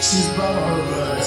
she's borrowed.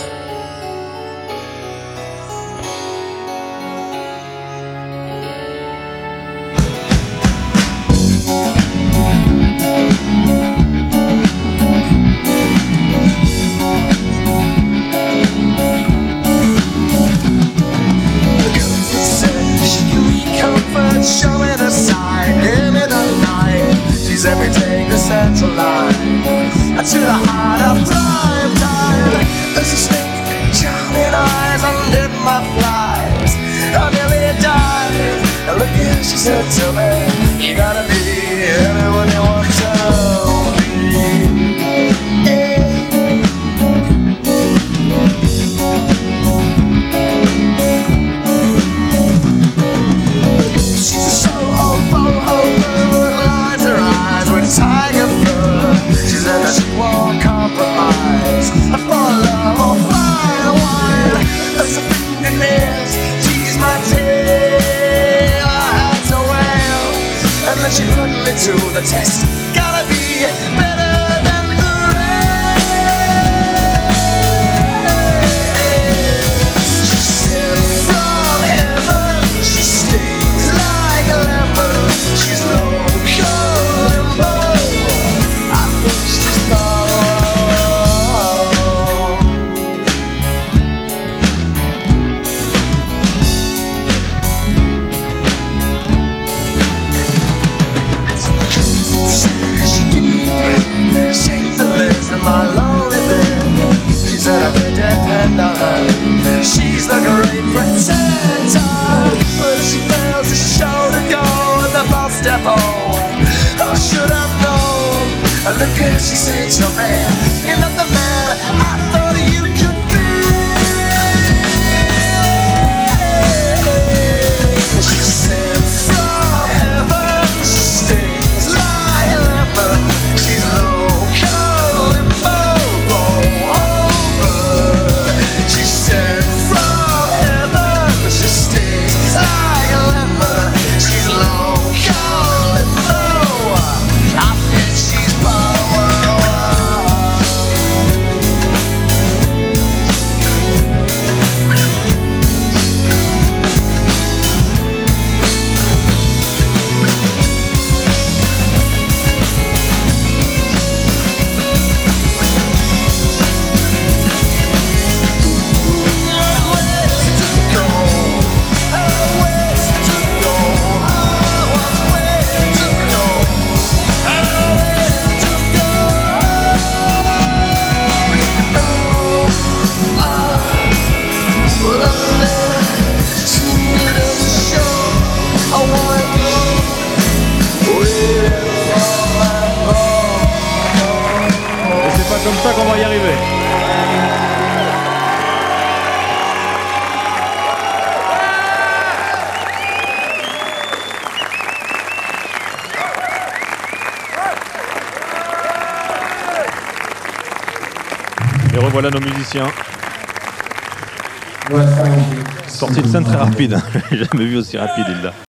Show me the sign, give me the light. She's everything to centralize to the heart of prime time. There's a snake, charming eyes under my flies. I nearly died. And look here, she said to me, you gotta be everyone you want to be. Tiger fur. She said that she won't compromise. I follow fire wine. That's the thing is, she's my tail. I had to wail, and then she put me to the test. Gotta be better than the rest. She said from heaven, she stings like a leopard. She's local. She's the great pretender, but she fails to show the goal at the false step home. Oh, should have known. And look at she said to me, you're not the man I thought you could be. She said from heaven, she stings like a leopard. She's local and comme ça qu'on va y arriver. Et revoilà nos musiciens. Sortie de scène très rapide. J'ai jamais vu aussi rapide, Hilda.